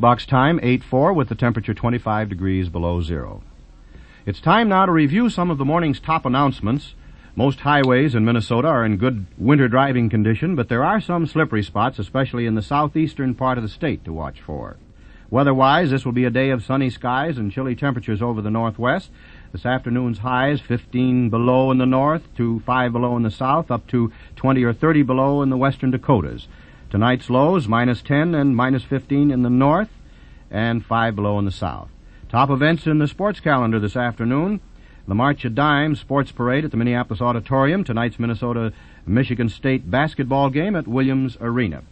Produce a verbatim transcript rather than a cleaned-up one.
box time, eight four, with the temperature twenty-five degrees below zero. It's time now to review some of the morning's top announcements. Most highways in Minnesota are in good winter driving condition, but there are some slippery spots, especially in the southeastern part of the state, to watch for. Weather-wise, this will be a day of sunny skies and chilly temperatures over the northwest. This afternoon's highs, fifteen below in the north to five below in the south, up to twenty or thirty below in the western Dakotas. Tonight's lows, minus ten and minus fifteen in the north and five below in the south. Top events in the sports calendar this afternoon: the March of Dimes Sports Parade at the Minneapolis Auditorium, tonight's Minnesota-Michigan State basketball game at Williams Arena.